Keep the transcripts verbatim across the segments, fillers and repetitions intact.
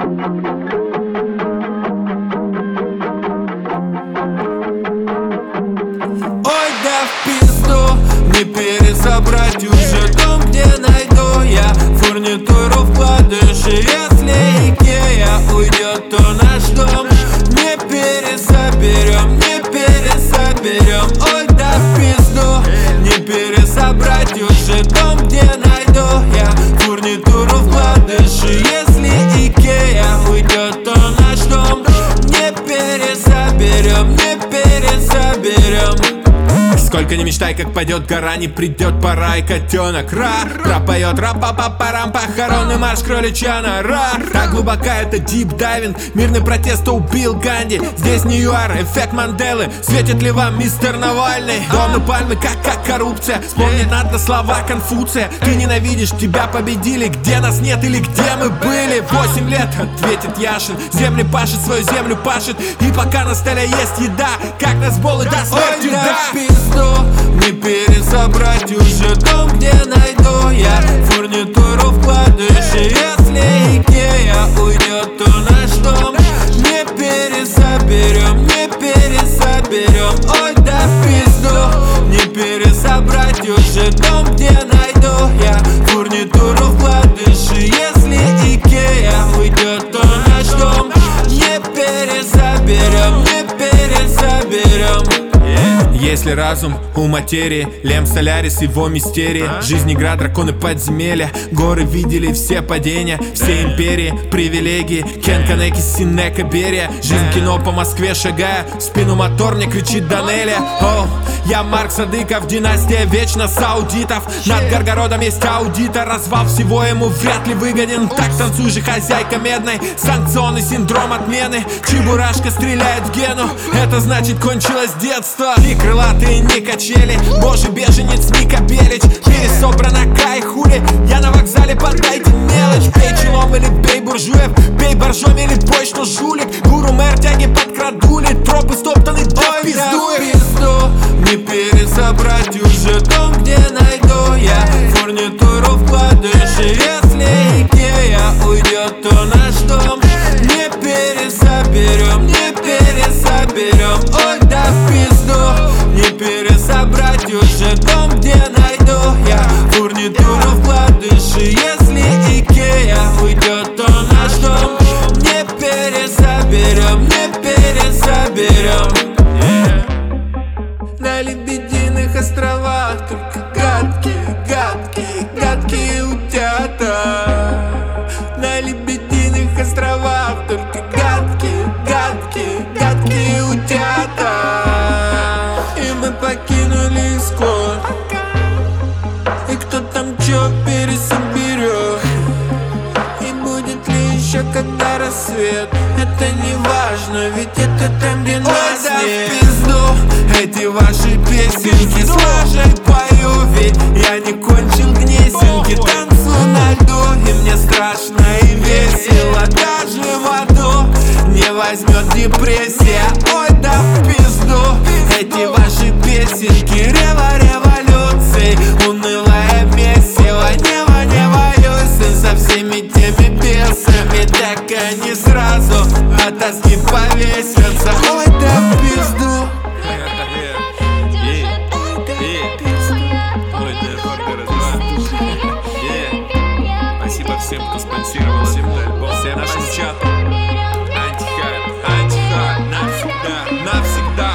Ой, да в пизду, не пересобрать уже дом, где найду я фурнитуру вкладыши. Если Икея уйдет, то наш дом не пересоберем, не пересоберем. Ой, да в пизду, не пересобрать уже дом, где найду я фурнитуру вкладыши. Если Икея уйдет, то наш дом не пересоберем, не пересоберем. Сколько не мечтай, как пойдет гора, не придет пора, и котенок ра пропоет ра-па-па-парам, похоронный марш кроличья нора. Так глубока это дип-дайвинг, мирный протест убил Ганди. Здесь Нью-Йорк, эффект Манделы. Светит ли вам мистер Навальный? Дом и пальмы, как, как коррупция. Вспомнить надо слова Конфуция. Ты ненавидишь, тебя победили. Где нас нет или где мы были? Восемь лет, ответит Яшин. Земли пашет, свою землю пашет. И пока на столе есть еда, как нас болы до смерти, да. Не пересобрать уже дом, где найду я фурнитуру вкладыши. Если Икея уйдет, то наш дом не пересоберем, не пересоберем. Ой, да в пизду, не пересобрать уже дом, где найду я фурнитуру вкладыши. Если Икея уйдет, то наш дом не пересоберем, не пересоберем. Если разум у материи, Лем Солярис, его мистерии. Жизнь, игра, драконы, подземелья. Горы видели все падения, все империи, привилегии. Кен Канеки, Синека, Берия. Жизнь, кино по Москве шагая, в спину мотор мне кричит Данелия. О, я Марк Садыков, династия вечно саудитов. Над Горгородом есть аудитор, развал всего ему вряд ли выгоден. Так танцуй же, хозяйка медной. Санкционный синдром отмены. Чебурашка стреляет в Гену, это значит кончилось детство. И крылатые не качели, божий беженец Ника Белич. Пересобрана кай хули, я на вокзале, подайте мелочь. Пей челом или пей буржуев, пей боржом или пой, что жулик. Гуру мэр тяги подкрадули, тропы стоптаны, да в пизду. Не пересобрать уже дом, где найду я фурнитуру вкладыши. Если Икея уйдет, то наш дом не пересоберем, не пересоберем. Ой, да в пизду, не пересобрать уже дом, где найду я фурнитуру вкладыши. Если Икея уйдет, то наш дом не пересоберем, не пересоберем. На Лебединых островах только гадкие, гадкие, гадкие утята. На Лебединых островах только гадкие, гадкие, гадкие утята. И мы покинули Искон, и кто там чё пересоберет. И будет ли еще когда рассвет, это не важно, ведь это там, где нас нет. Эти ваши песенки с Машей пою, ведь я не кончил гнесинки. Танцую на льду, и мне страшно и весело. Даже в аду не возьмет депрессия. Ой, да в пизду, эти ваши песенки рева революции, унылое месиво. Нева не воюйся со всеми теми бесами, так они сразу от тоски повесятся. Ой, да в пизду. Спасибо всем, кто спонсировал всем альбом, всем нашим чатам. Антихайп, антихайп, навсегда, навсегда.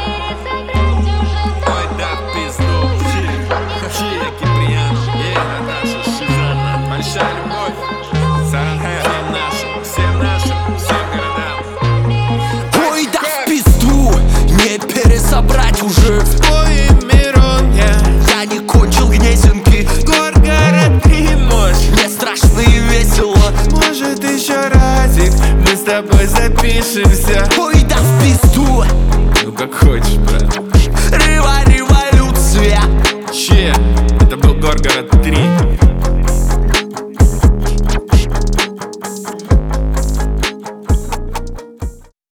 Ой, да в пизду. Чия, Киприян, Наташа, Шизана. Большая любовь, Сарангай, всем нашим, всем нашим, всем городам. Ой, да в пизду, не пересобрать уже. Ой, Мирон, я, я не кончил гнесинки. Горгород, ты можешь. Мне страшно и весело. Может еще разик мы с тобой запишемся. Ой, да в пизду. Ну как хочешь, брат.